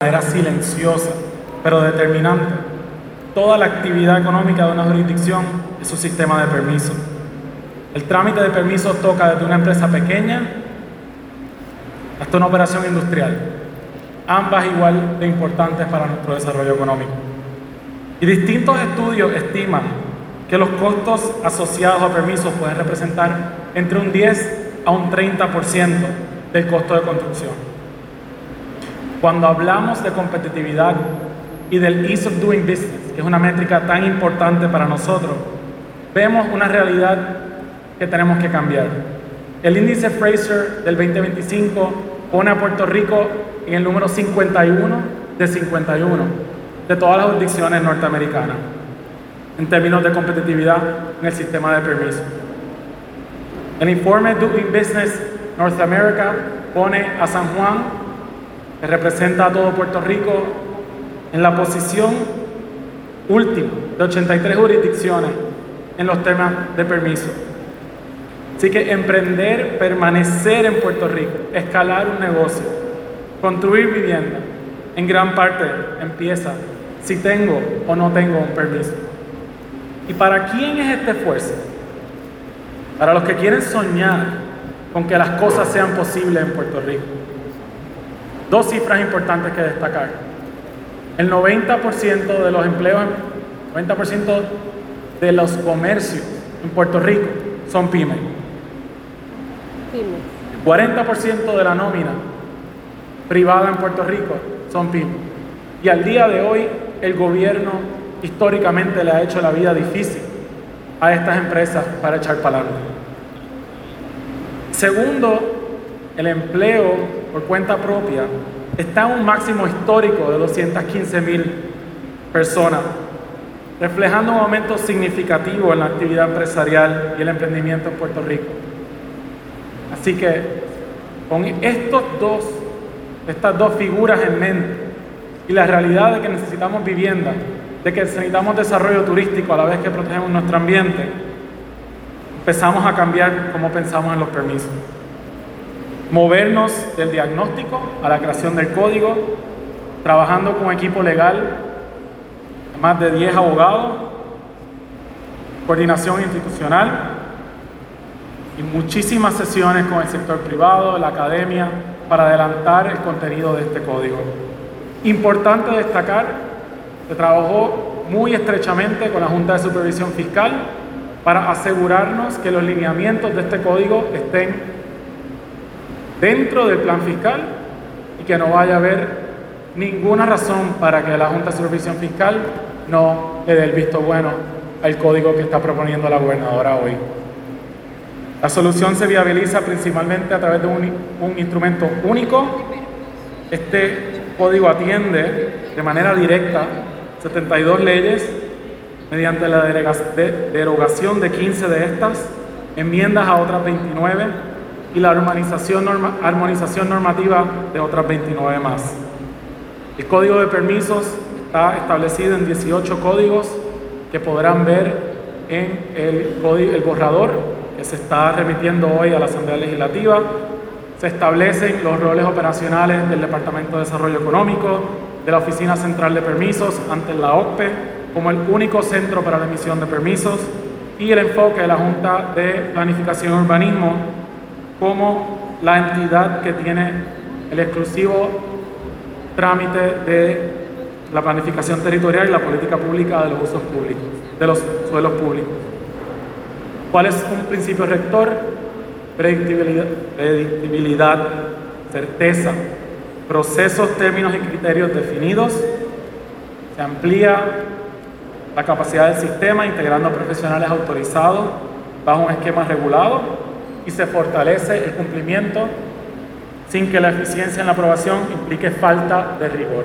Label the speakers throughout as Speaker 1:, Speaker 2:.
Speaker 1: manera silenciosa, pero determinante, toda la actividad económica de una jurisdicción es su sistema de permisos. El trámite de permisos toca desde una empresa pequeña hasta una operación industrial, ambas igual de importantes para nuestro desarrollo económico. Y distintos estudios estiman que los costos asociados a permisos pueden representar entre un 10 a un 30% del costo de construcción. Cuando hablamos de competitividad y del ease of doing business, que es una métrica tan importante para nosotros, vemos una realidad que tenemos que cambiar. El índice Fraser del 2025 pone a Puerto Rico en el número 51 de 51 de todas las jurisdicciones norteamericanas en términos de competitividad en el sistema de permisos. El informe Doing Business North America pone a San Juan, que representa a todo Puerto Rico, en la posición última de 83 jurisdicciones en los temas de permiso. Así que emprender, permanecer en Puerto Rico, escalar un negocio, construir vivienda, en gran parte empieza si tengo o no tengo un permiso. ¿Y para quién es este esfuerzo? Para los que quieren soñar con que las cosas sean posibles en Puerto Rico. Dos cifras importantes que destacar. El 90% de los empleos, 90% de los comercios en Puerto Rico son pymes. El 40% de la nómina privada en Puerto Rico son pymes. Y al día de hoy, el gobierno históricamente le ha hecho la vida difícil a estas empresas para echar para adelante. Segundo, el empleo por cuenta propia está en un máximo histórico de 215,000 personas, reflejando un aumento significativo en la actividad empresarial y el emprendimiento en Puerto Rico. Así que con estas dos figuras en mente y la realidad de que necesitamos vivienda, de que necesitamos desarrollo turístico a la vez que protegemos nuestro ambiente, empezamos a cambiar cómo pensamos en los permisos. Movernos del diagnóstico a la creación del código, trabajando con equipo legal, más de 10 abogados, coordinación institucional y muchísimas sesiones con el sector privado, la academia, para adelantar el contenido de este código. Importante destacar, se trabajó muy estrechamente con la Junta de Supervisión Fiscal para asegurarnos que los lineamientos de este código estén dentro del plan fiscal y que no vaya a haber ninguna razón para que la Junta de Supervisión Fiscal no le dé el visto bueno al código que está proponiendo la gobernadora hoy. La solución se viabiliza principalmente a través de un instrumento único. Este código atiende de manera directa 72 leyes mediante la derogación de 15 de estas, enmiendas a otras 29 y la armonización normativa de otras 29 más. El código de permisos está establecido en 18 códigos que podrán ver en el borrador que se está remitiendo hoy a la Asamblea Legislativa. Se establecen los roles operacionales del Departamento de Desarrollo Económico, de la Oficina Central de Permisos ante la OCPE como el único centro para la emisión de permisos y el enfoque de la Junta de Planificación y Urbanismo como la entidad que tiene el exclusivo trámite de la planificación territorial y la política pública de los usos públicos, de los suelos públicos. ¿Cuál es un principio rector? Predictibilidad, certeza, procesos, términos y criterios definidos. Se amplía la capacidad del sistema integrando profesionales autorizados bajo un esquema regulado y se fortalece el cumplimiento sin que la eficiencia en la aprobación implique falta de rigor.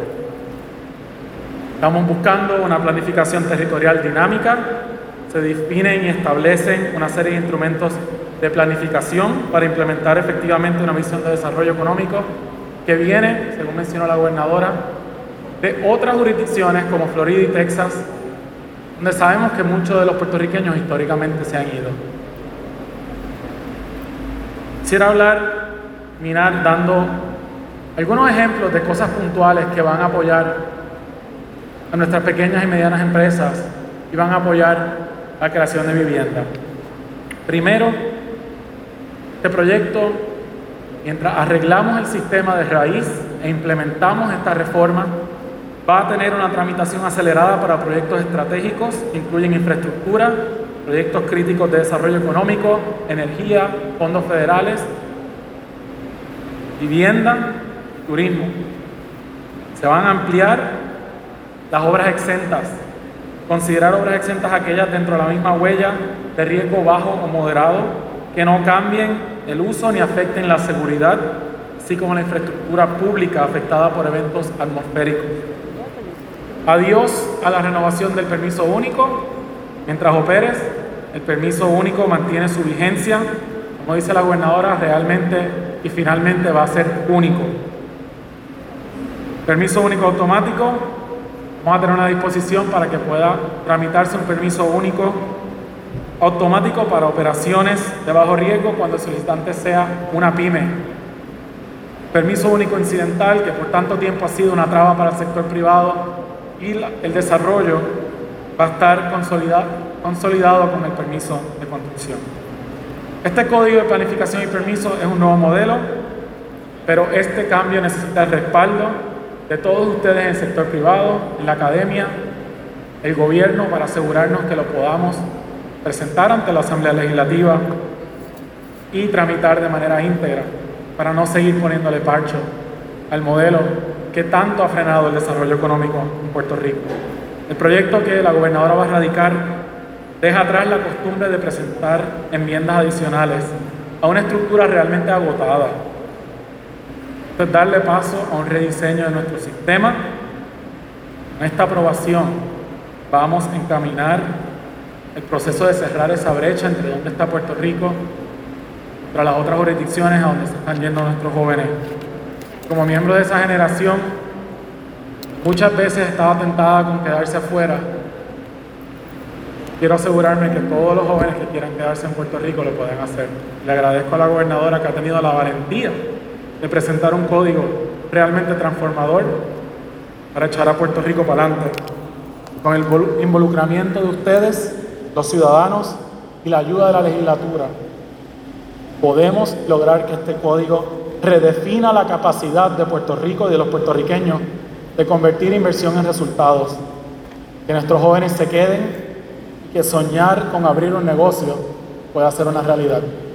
Speaker 1: Estamos buscando una planificación territorial dinámica. Se definen y establecen una serie de instrumentos de planificación para implementar efectivamente una visión de desarrollo económico que viene, según mencionó la gobernadora, de otras jurisdicciones como Florida y Texas, donde sabemos que muchos de los puertorriqueños históricamente se han ido. Quisiera terminar dando Algunos ejemplos de cosas puntuales que van a apoyar a nuestras pequeñas y medianas empresas y van a apoyar la creación de vivienda. Primero, este proyecto, mientras arreglamos el sistema de raíz e implementamos esta reforma, va a tener una tramitación acelerada para proyectos estratégicos que incluyen infraestructura, proyectos críticos de desarrollo económico, energía, fondos federales, vivienda, turismo. Se van a ampliar las obras exentas, considerar obras exentas aquellas dentro de la misma huella de riesgo bajo o moderado, que no cambien el uso ni afecten la seguridad, así como la infraestructura pública afectada por eventos atmosféricos. Adiós a la renovación del permiso único. Mientras operes, el permiso único mantiene su vigencia. Como dice la gobernadora, realmente y finalmente va a ser único. Permiso único automático. Vamos a tener una disposición para que pueda tramitarse un permiso único automático para operaciones de bajo riesgo cuando el solicitante sea una pyme. Permiso único incidental, que por tanto tiempo ha sido una traba para el sector privado, y el desarrollo va a estar consolidado con el permiso de construcción. Este código de planificación y permiso es un nuevo modelo, pero este cambio necesita el respaldo de todos ustedes en el sector privado, en la academia, el gobierno, para asegurarnos que lo podamos presentar ante la Asamblea Legislativa y tramitar de manera íntegra, para no seguir poniéndole parcho al modelo que tanto ha frenado el desarrollo económico en Puerto Rico. El proyecto que la gobernadora va a radicar deja atrás la costumbre de presentar enmiendas adicionales a una estructura realmente agotada. Esto es darle paso a un rediseño de nuestro sistema. Con esta aprobación vamos a encaminar el proceso de cerrar esa brecha entre donde está Puerto Rico para las otras jurisdicciones a donde se están yendo nuestros jóvenes. Como miembro de esa generación, muchas veces estaba tentada con quedarse afuera. Quiero asegurarme que todos los jóvenes que quieran quedarse en Puerto Rico lo pueden hacer. Le agradezco a la gobernadora que ha tenido la valentía de presentar un código realmente transformador para echar a Puerto Rico para adelante. Con el involucramiento de ustedes, los ciudadanos, y la ayuda de la legislatura, podemos lograr que este código redefina la capacidad de Puerto Rico y de los puertorriqueños de convertir inversión en resultados, que nuestros jóvenes se queden y que soñar con abrir un negocio pueda ser una realidad.